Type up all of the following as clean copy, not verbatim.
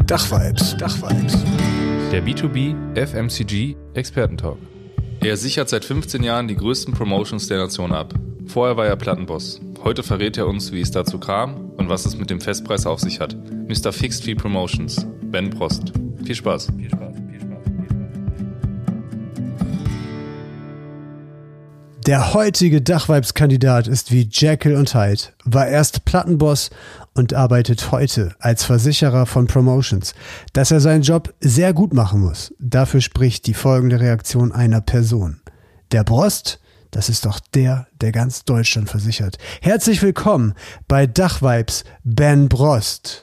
Dachvibes. Der B2B FMCG Expertentalk. Er sichert seit 15 Jahren die größten Promotions der Nation ab. Vorher war er Plattenboss. Heute verrät er uns, wie es dazu kam und was es mit dem Festpreis auf sich hat. Mr. Fixed Fee Promotions, Ben Prost. Viel Spaß. Der heutige Dachvibes-Kandidat ist wie Jekyll und Hyde, war erst Plattenboss und arbeitet heute als Versicherer von Promotions. Dass er seinen Job sehr gut machen muss, dafür spricht die folgende Reaktion einer Person. Der Brost, das ist doch der ganz Deutschland versichert. Herzlich willkommen bei Dachvibes, Ben Brost.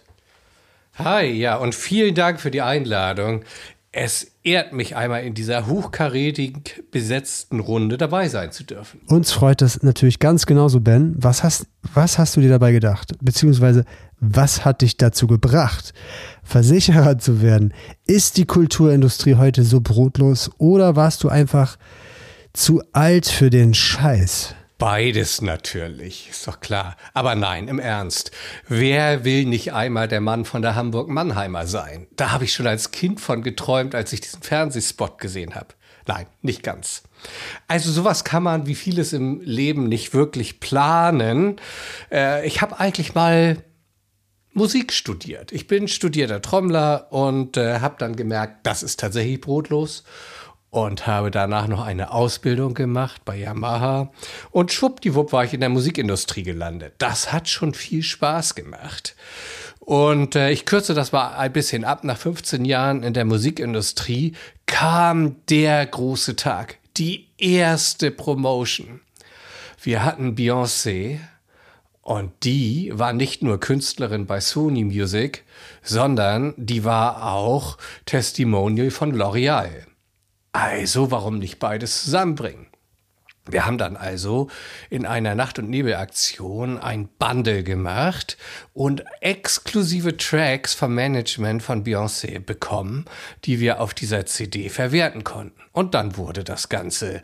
Hi, ja, und vielen Dank für die Einladung. Es ehrt mich einmal in dieser hochkarätig besetzten Runde dabei sein zu dürfen. Uns freut das natürlich ganz genauso, Ben. Was hast du dir dabei gedacht? Beziehungsweise, was hat dich dazu gebracht, Versicherer zu werden? Ist die Kulturindustrie heute so brotlos oder warst du einfach zu alt für den Scheiß? Beides natürlich, ist doch klar. Aber nein, im Ernst. Wer will nicht einmal der Mann von der Hamburg-Mannheimer sein? Da habe ich schon als Kind von geträumt, als ich diesen Fernsehspot gesehen habe. Nein, nicht ganz. Also sowas kann man wie vieles im Leben nicht wirklich planen. Ich habe eigentlich mal Musik studiert. Ich bin studierter Trommler und habe dann gemerkt, das ist tatsächlich brotlos. Und habe danach noch eine Ausbildung gemacht bei Yamaha. Und schwuppdiwupp war ich in der Musikindustrie gelandet. Das hat schon viel Spaß gemacht. Und ich kürze das mal ein bisschen ab. Nach 15 Jahren in der Musikindustrie kam der große Tag. Die erste Promotion. Wir hatten Beyoncé. Und die war nicht nur Künstlerin bei Sony Music, sondern die war auch Testimonial von L'Oreal. Also, warum nicht beides zusammenbringen? Wir haben dann also in einer Nacht- und Nebelaktion ein Bundle gemacht und exklusive Tracks vom Management von Beyoncé bekommen, die wir auf dieser CD verwerten konnten. Und dann wurde das Ganze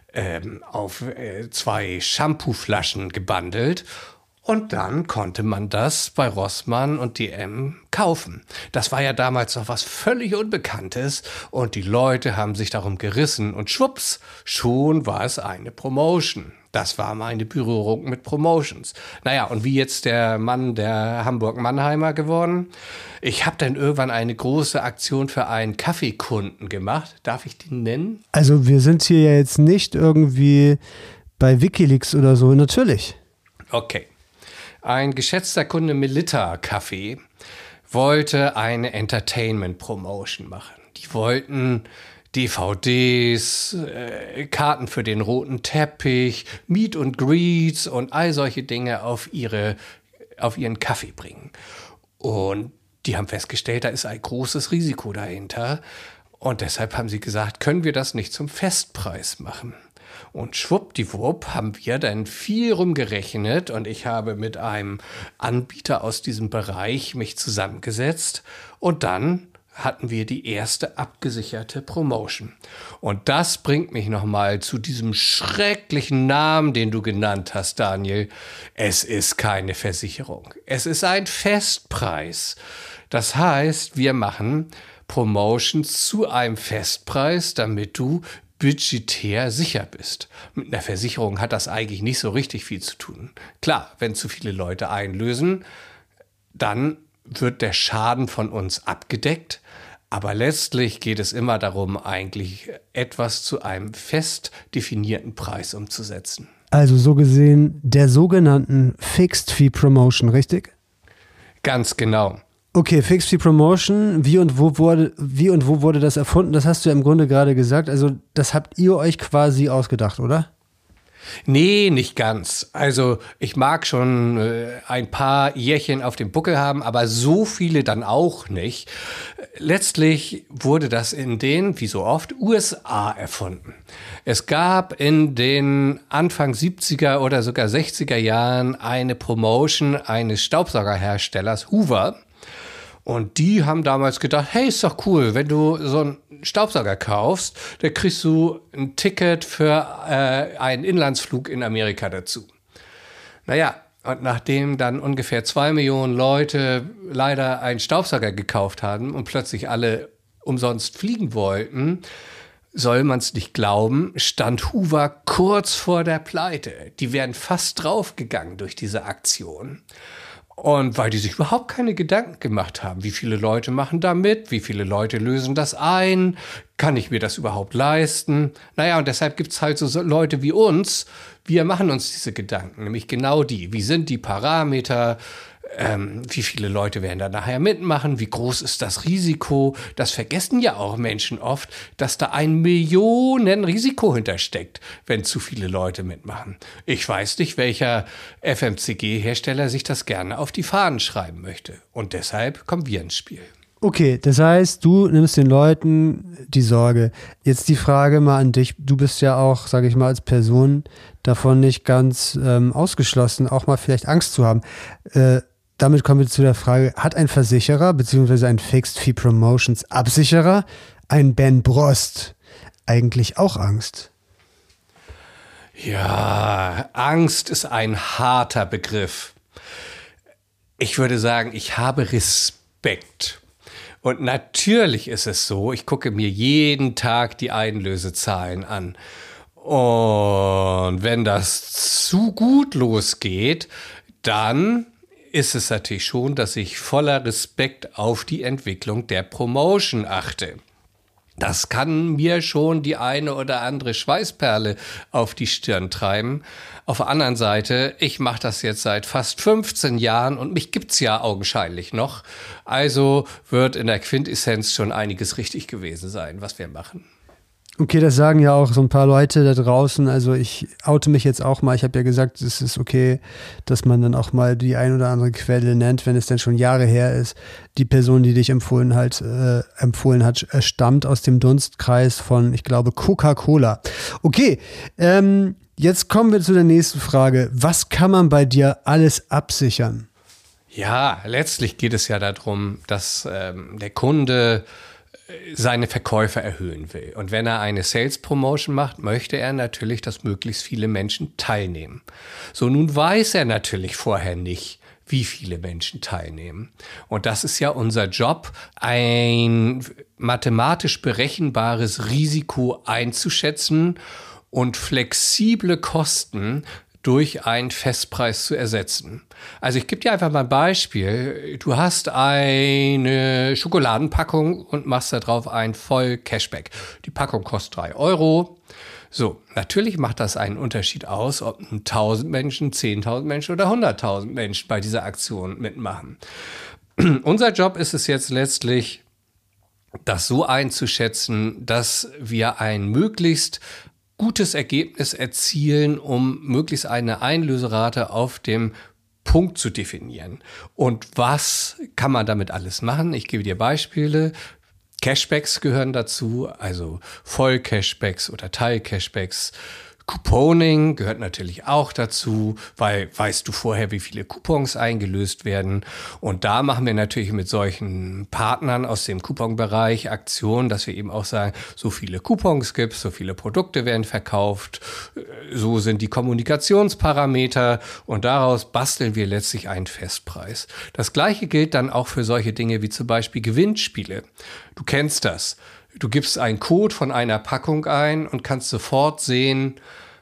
auf 2 Shampooflaschen gebundelt. Und dann konnte man das bei Rossmann und DM kaufen. Das war ja damals noch was völlig Unbekanntes und die Leute haben sich darum gerissen und schwupps, schon war es eine Promotion. Das war meine Berührung mit Promotions. Naja, und wie jetzt der Mann der Hamburg-Mannheimer geworden? Ich habe dann irgendwann eine große Aktion für einen Kaffeekunden gemacht. Darf ich den nennen? Also wir sind hier ja jetzt nicht irgendwie bei WikiLeaks oder so, natürlich. Okay. Ein geschätzter Kunde Melitta Kaffee wollte eine Entertainment-Promotion machen. Die wollten DVDs, Karten für den roten Teppich, Meet and Greets und all solche Dinge auf ihren Kaffee bringen. Und die haben festgestellt, da ist ein großes Risiko dahinter. Und deshalb haben sie gesagt, können wir das nicht zum Festpreis machen? Und schwuppdiwupp haben wir dann viel rumgerechnet und ich habe mit einem Anbieter aus diesem Bereich mich zusammengesetzt und dann hatten wir die erste abgesicherte Promotion. Und das bringt mich nochmal zu diesem schrecklichen Namen, den du genannt hast, Daniel. Es ist keine Versicherung. Es ist ein Festpreis. Das heißt, wir machen Promotions zu einem Festpreis, damit du budgetär sicher bist. Mit einer Versicherung hat das eigentlich nicht so richtig viel zu tun. Klar, wenn zu viele Leute einlösen, dann wird der Schaden von uns abgedeckt. Aber letztlich geht es immer darum, eigentlich etwas zu einem fest definierten Preis umzusetzen. Also so gesehen der sogenannten Fixed Fee Promotion, richtig? Ganz genau. Okay, Fixed Fee Promotion, wie und wo wurde das erfunden? Das hast du ja im Grunde gerade gesagt. Also das habt ihr euch quasi ausgedacht, oder? Nee, nicht ganz. Also ich mag schon ein paar Jährchen auf dem Buckel haben, aber so viele dann auch nicht. Letztlich wurde das in den, wie so oft, USA erfunden. Es gab in den Anfang 70er oder sogar 60er Jahren eine Promotion eines Staubsaugerherstellers, Hoover. Und die haben damals gedacht, hey, ist doch cool, wenn du so einen Staubsauger kaufst, dann kriegst du ein Ticket für einen Inlandsflug in Amerika dazu. Naja, Und nachdem dann ungefähr 2 Millionen Leute leider einen Staubsauger gekauft haben und plötzlich alle umsonst fliegen wollten, soll man es nicht glauben, stand Hoover kurz vor der Pleite. Die wären fast draufgegangen durch diese Aktion. Und weil die sich überhaupt keine Gedanken gemacht haben, wie viele Leute machen da mit, wie viele Leute lösen das ein, kann ich mir das überhaupt leisten? Naja, und deshalb gibt es halt so Leute wie uns, wir machen uns diese Gedanken, nämlich genau die. Wie sind die Parameter? Wie viele Leute werden da nachher mitmachen? Wie groß ist das Risiko? Das vergessen ja auch Menschen oft, dass da ein Millionenrisiko hintersteckt, wenn zu viele Leute mitmachen. Ich weiß nicht, welcher FMCG-Hersteller sich das gerne auf die Fahnen schreiben möchte. Und deshalb kommen wir ins Spiel. Okay, das heißt, du nimmst den Leuten die Sorge. Jetzt die Frage mal an dich. Du bist ja auch, sage ich mal, als Person davon nicht ganz ausgeschlossen, auch mal vielleicht Angst zu haben. Damit kommen wir zu der Frage, hat ein Versicherer bzw. ein Fixed Fee Promotions Absicherer, ein Ben Brost, eigentlich auch Angst? Ja, Angst ist ein harter Begriff. Ich würde sagen, ich habe Respekt. Und natürlich ist es so, ich gucke mir jeden Tag die Einlösezahlen an. Und wenn das zu gut losgeht, dann ist es natürlich schon, dass ich voller Respekt auf die Entwicklung der Promotion achte. Das kann mir schon die eine oder andere Schweißperle auf die Stirn treiben. Auf der anderen Seite, ich mache das jetzt seit fast 15 Jahren und mich gibt's ja augenscheinlich noch. Also wird in der Quintessenz schon einiges richtig gewesen sein, was wir machen. Okay, das sagen ja auch so ein paar Leute da draußen. Also ich oute mich jetzt auch mal. Ich habe ja gesagt, es ist okay, dass man dann auch mal die ein oder andere Quelle nennt, wenn es denn schon Jahre her ist. Die Person, die dich empfohlen hat, stammt aus dem Dunstkreis von, ich glaube, Coca-Cola. Okay, jetzt kommen wir zu der nächsten Frage. Was kann man bei dir alles absichern? Ja, letztlich geht es ja darum, dass der Kunde seine Verkäufe erhöhen will. Und wenn er eine Sales Promotion macht, möchte er natürlich, dass möglichst viele Menschen teilnehmen. So, nun weiß er natürlich vorher nicht, wie viele Menschen teilnehmen. Und das ist ja unser Job, ein mathematisch berechenbares Risiko einzuschätzen und flexible Kosten durch einen Festpreis zu ersetzen. Also ich gebe dir einfach mal ein Beispiel. Du hast eine Schokoladenpackung und machst da drauf ein voll Cashback. Die Packung kostet 3 Euro. So, natürlich macht das einen Unterschied aus, ob 1.000 Menschen, 10.000 Menschen oder 100.000 Menschen bei dieser Aktion mitmachen. Unser Job ist es jetzt letztlich, das so einzuschätzen, dass wir ein möglichst gutes Ergebnis erzielen, um möglichst eine Einlöserate auf dem Punkt zu definieren. Und was kann man damit alles machen? Ich gebe dir Beispiele. Cashbacks gehören dazu, also Voll-Cashbacks oder Teil-Cashbacks. Couponing gehört natürlich auch dazu, weil weißt du vorher, wie viele Coupons eingelöst werden. Und da machen wir natürlich mit solchen Partnern aus dem Couponbereich Aktionen, dass wir eben auch sagen, so viele Coupons gibt's, so viele Produkte werden verkauft, so sind die Kommunikationsparameter und daraus basteln wir letztlich einen Festpreis. Das Gleiche gilt dann auch für solche Dinge wie zum Beispiel Gewinnspiele. Du kennst das. Du gibst einen Code von einer Packung ein und kannst sofort sehen,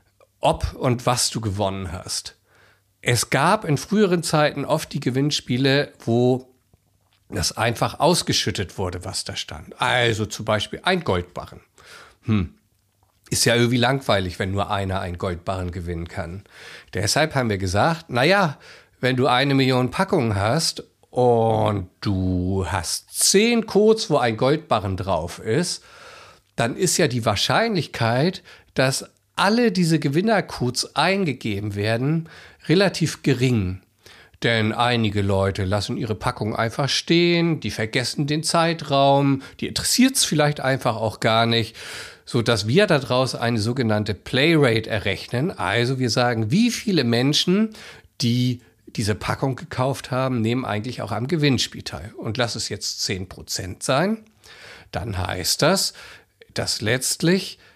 ob und was du gewonnen hast. Es gab in früheren Zeiten oft die Gewinnspiele, wo das einfach ausgeschüttet wurde, was da stand. Also zum Beispiel ein Goldbarren. Ist ja irgendwie langweilig, wenn nur einer einen Goldbarren gewinnen kann. Deshalb haben wir gesagt, naja, wenn du 1 Million Packungen hast und du hast 10 Codes, wo ein Goldbarren drauf ist, dann ist ja die Wahrscheinlichkeit, dass alle diese Gewinnercodes eingegeben werden, relativ gering. Denn einige Leute lassen ihre Packung einfach stehen, die vergessen den Zeitraum, die interessiert es vielleicht einfach auch gar nicht, sodass wir daraus eine sogenannte Playrate errechnen. Also wir sagen, wie viele Menschen, die diese Packung gekauft haben, nehmen eigentlich auch am Gewinnspiel teil. Und lass es jetzt 10% sein. Dann heißt das, dass letztlich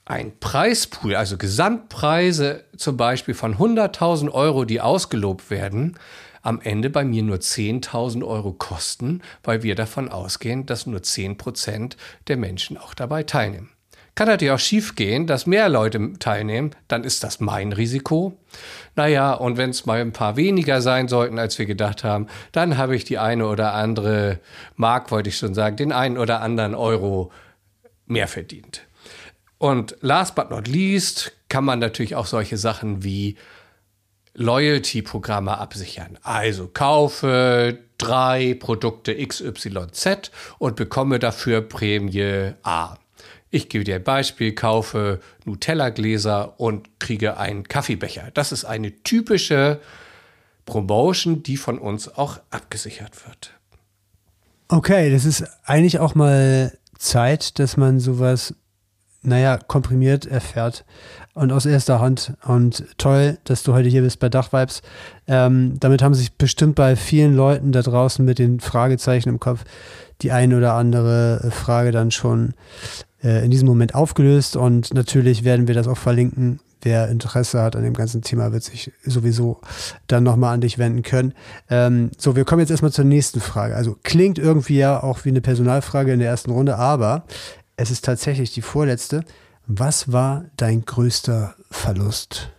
ein Preispool, also Gesamtpreise zum Beispiel von 100.000 Euro, die ausgelobt werden, am Ende bei mir nur 10.000 Euro kosten, weil wir davon ausgehen, dass nur 10% der Menschen auch dabei teilnehmen. Kann natürlich auch schief gehen, dass mehr Leute teilnehmen, dann ist das mein Risiko. Naja, und wenn es mal ein paar weniger sein sollten, als wir gedacht haben, dann habe ich die eine oder andere Mark, wollte ich schon sagen, den einen oder anderen Euro mehr verdient. Und last but not least kann man natürlich auch solche Sachen wie Loyalty-Programme absichern. Also kaufe 3 Produkte XYZ und bekomme dafür Prämie A. Ich gebe dir ein Beispiel, kaufe Nutella-Gläser und kriege einen Kaffeebecher. Das ist eine typische Promotion, die von uns auch abgesichert wird. Okay, das ist eigentlich auch mal Zeit, dass man sowas komprimiert erfährt und aus erster Hand. Und toll, dass du heute hier bist bei Dachvibes. Damit haben sich bestimmt bei vielen Leuten da draußen mit den Fragezeichen im Kopf die eine oder andere Frage dann schon in diesem Moment aufgelöst. Und natürlich werden wir das auch verlinken. Wer Interesse hat an dem ganzen Thema, wird sich sowieso dann nochmal an dich wenden können. So, wir kommen jetzt erstmal zur nächsten Frage. Also klingt irgendwie ja auch wie eine Personalfrage in der ersten Runde, aber es ist tatsächlich die vorletzte. Was war dein größter Verlust?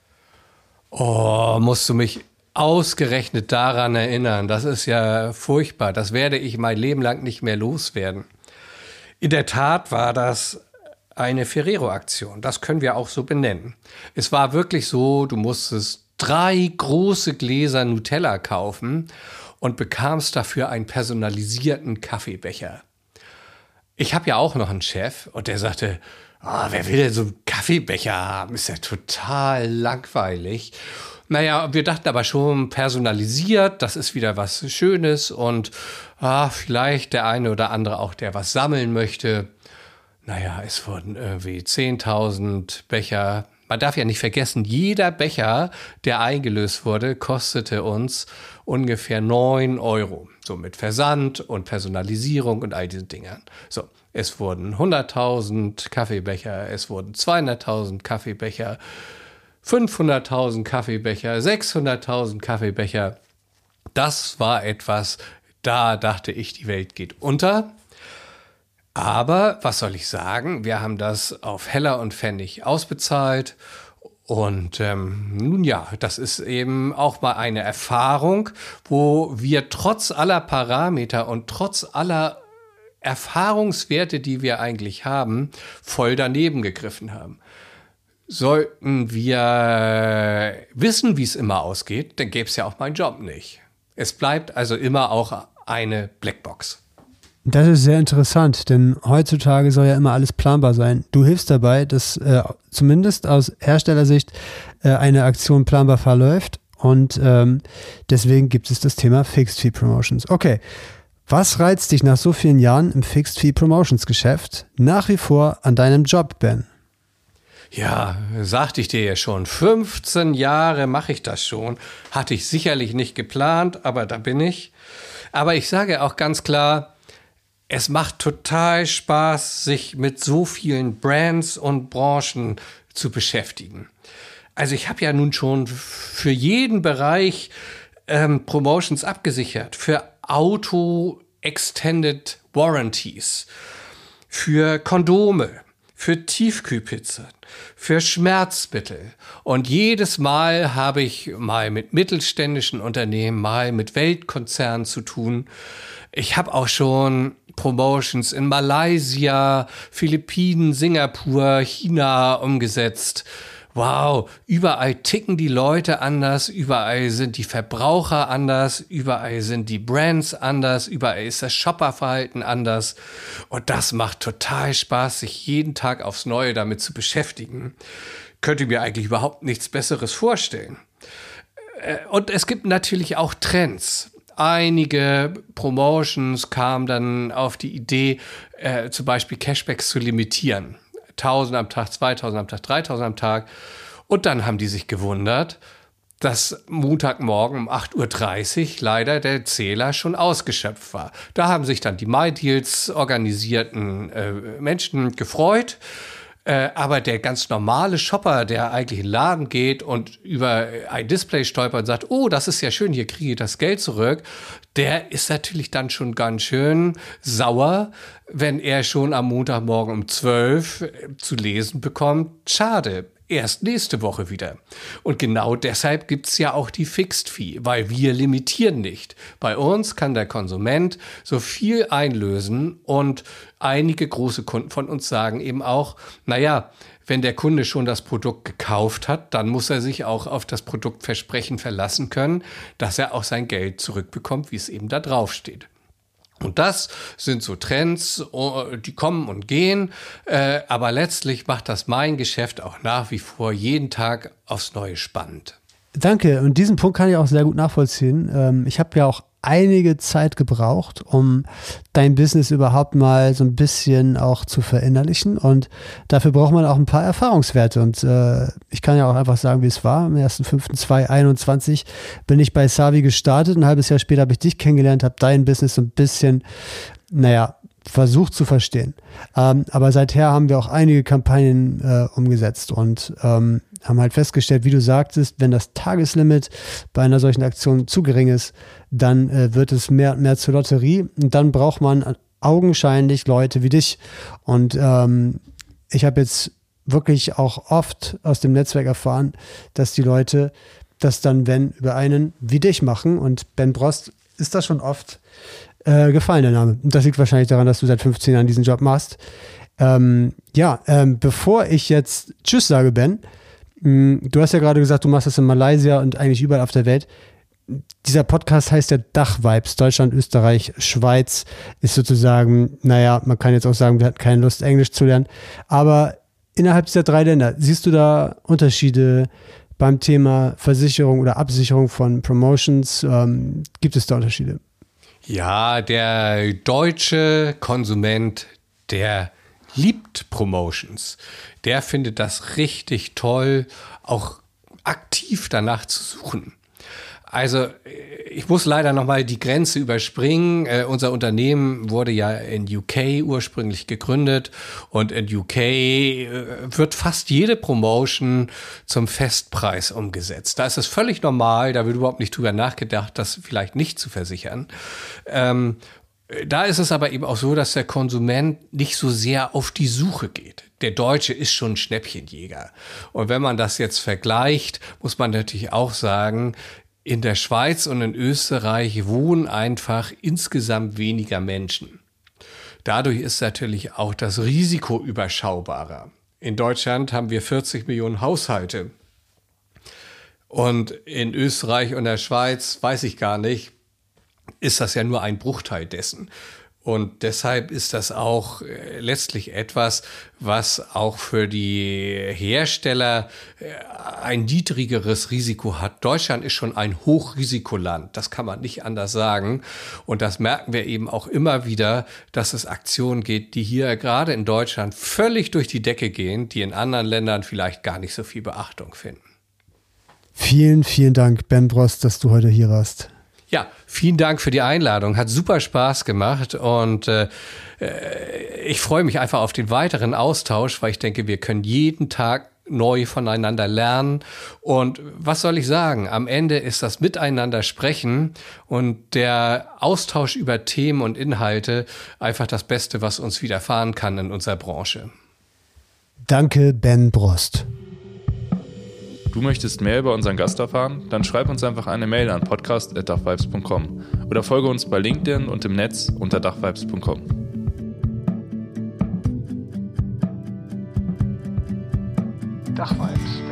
Oh, musst du mich ausgerechnet daran erinnern. Das ist ja furchtbar. Das werde ich mein Leben lang nicht mehr loswerden. In der Tat war das eine Ferrero-Aktion. Das können wir auch so benennen. Es war wirklich so, du musstest 3 große Gläser Nutella kaufen und bekamst dafür einen personalisierten Kaffeebecher. Ich habe ja auch noch einen Chef und der sagte, wer will denn so einen Kaffeebecher haben? Ist ja total langweilig. Naja, wir dachten aber schon personalisiert, das ist wieder was Schönes und vielleicht der eine oder andere auch, der was sammeln möchte. Naja, es wurden irgendwie 10.000 Becher. Man darf ja nicht vergessen, jeder Becher, der eingelöst wurde, kostete uns ungefähr 9 Euro. So mit Versand und Personalisierung und all diesen Dingern. So, es wurden 100.000 Kaffeebecher, es wurden 200.000 Kaffeebecher, 500.000 Kaffeebecher, 600.000 Kaffeebecher. Das war etwas, da dachte ich, die Welt geht unter. Aber, was soll ich sagen, wir haben das auf Heller und Pfennig ausbezahlt und nun ja, das ist eben auch mal eine Erfahrung, wo wir trotz aller Parameter und trotz aller Erfahrungswerte, die wir eigentlich haben, voll daneben gegriffen haben. Sollten wir wissen, wie es immer ausgeht, dann gäbe es ja auch meinen Job nicht. Es bleibt also immer auch eine Blackbox. Das ist sehr interessant, denn heutzutage soll ja immer alles planbar sein. Du hilfst dabei, dass zumindest aus Herstellersicht eine Aktion planbar verläuft und deswegen gibt es das Thema Fixed Fee Promotions. Okay, was reizt dich nach so vielen Jahren im Fixed Fee Promotions Geschäft nach wie vor an deinem Job, Ben? Ja, sagte ich dir ja schon, 15 Jahre mache ich das schon. Hatte ich sicherlich nicht geplant, aber da bin ich. Aber ich sage auch ganz klar, es macht total Spaß, sich mit so vielen Brands und Branchen zu beschäftigen. Also ich habe ja nun schon für jeden Bereich Promotions abgesichert. Für Auto Extended Warranties, für Kondome, für Tiefkühlpizzen, für Schmerzmittel. Und jedes Mal habe ich mal mit mittelständischen Unternehmen, mal mit Weltkonzernen zu tun. Ich habe auch schon Promotions in Malaysia, Philippinen, Singapur, China umgesetzt. Wow, überall ticken die Leute anders, überall sind die Verbraucher anders, überall sind die Brands anders, überall ist das Shopperverhalten anders. Und das macht total Spaß, sich jeden Tag aufs Neue damit zu beschäftigen. Könnte mir eigentlich überhaupt nichts Besseres vorstellen. Und es gibt natürlich auch Trends. Einige Promotions kamen dann auf die Idee, zum Beispiel Cashbacks zu limitieren. 1.000 am Tag, 2.000 am Tag, 3.000 am Tag. Und dann haben die sich gewundert, dass Montagmorgen um 8.30 Uhr leider der Zähler schon ausgeschöpft war. Da haben sich dann die MyDeals organisierten Menschen gefreut. Aber der ganz normale Shopper, der eigentlich in den Laden geht und über ein Display stolpert und sagt, oh, das ist ja schön, hier kriege ich das Geld zurück, der ist natürlich dann schon ganz schön sauer, wenn er schon am Montagmorgen um 12 zu lesen bekommt, schade, erst nächste Woche wieder. Und genau deshalb gibt's ja auch die Fixed Fee, weil wir limitieren nicht. Bei uns kann der Konsument so viel einlösen und einige große Kunden von uns sagen eben auch, naja, wenn der Kunde schon das Produkt gekauft hat, dann muss er sich auch auf das Produktversprechen verlassen können, dass er auch sein Geld zurückbekommt, wie es eben da drauf steht. Und das sind so Trends, die kommen und gehen, aber letztlich macht das mein Geschäft auch nach wie vor jeden Tag aufs Neue spannend. Danke, und diesen Punkt kann ich auch sehr gut nachvollziehen. Ich habe ja auch einige Zeit gebraucht, um dein Business überhaupt mal so ein bisschen auch zu verinnerlichen, und dafür braucht man auch ein paar Erfahrungswerte, und ich kann ja auch einfach sagen, wie es war. Am 1.5.2021 bin ich bei Savi gestartet, ein halbes Jahr später habe ich dich kennengelernt, habe dein Business so ein bisschen, versucht zu verstehen. Aber seither haben wir auch einige Kampagnen umgesetzt und haben halt festgestellt, wie du sagtest, wenn das Tageslimit bei einer solchen Aktion zu gering ist, dann wird es mehr und mehr zur Lotterie, und dann braucht man augenscheinlich Leute wie dich. Und ich habe jetzt wirklich auch oft aus dem Netzwerk erfahren, dass die Leute das dann, wenn, über einen wie dich machen, und Ben Brost ist das schon oft gefallen, der Name. Und das liegt wahrscheinlich daran, dass du seit 15 Jahren diesen Job machst. Bevor ich jetzt Tschüss sage, Ben, du hast ja gerade gesagt, du machst das in Malaysia und eigentlich überall auf der Welt. Dieser Podcast heißt ja Dach-Vibes. Deutschland, Österreich, Schweiz ist sozusagen, man kann jetzt auch sagen, wir hatten keine Lust, Englisch zu lernen. Aber innerhalb dieser 3 Länder, siehst du da Unterschiede beim Thema Versicherung oder Absicherung von Promotions? Gibt es da Unterschiede? Ja, der deutsche Konsument, der liebt Promotions. Der findet das richtig toll, auch aktiv danach zu suchen. Also ich muss leider nochmal die Grenze überspringen. Unser Unternehmen wurde ja in UK ursprünglich gegründet, und in UK wird fast jede Promotion zum Festpreis umgesetzt. Da ist es völlig normal, da wird überhaupt nicht drüber nachgedacht, das vielleicht nicht zu versichern. Da ist es aber eben auch so, dass der Konsument nicht so sehr auf die Suche geht. Der Deutsche ist schon ein Schnäppchenjäger. Und wenn man das jetzt vergleicht, muss man natürlich auch sagen, in der Schweiz und in Österreich wohnen einfach insgesamt weniger Menschen. Dadurch ist natürlich auch das Risiko überschaubarer. In Deutschland haben wir 40 Millionen Haushalte. Und in Österreich und der Schweiz, weiß ich gar nicht, ist das ja nur ein Bruchteil dessen. Und deshalb ist das auch letztlich etwas, was auch für die Hersteller ein niedrigeres Risiko hat. Deutschland ist schon ein Hochrisikoland, das kann man nicht anders sagen. Und das merken wir eben auch immer wieder, dass es Aktionen gibt, die hier gerade in Deutschland völlig durch die Decke gehen, die in anderen Ländern vielleicht gar nicht so viel Beachtung finden. Vielen, vielen Dank, Ben Brost, dass du heute hier warst. Ja, vielen Dank für die Einladung. Hat super Spaß gemacht, und ich freue mich einfach auf den weiteren Austausch, weil ich denke, wir können jeden Tag neu voneinander lernen. Und was soll ich sagen? Am Ende ist das Miteinander sprechen und der Austausch über Themen und Inhalte einfach das Beste, was uns widerfahren kann in unserer Branche. Danke, Ben Brost. Du möchtest mehr über unseren Gast erfahren? Dann schreib uns einfach eine Mail an podcast@dachvibes.com oder folge uns bei LinkedIn und im Netz unter dachvibes.com. Dachvibes.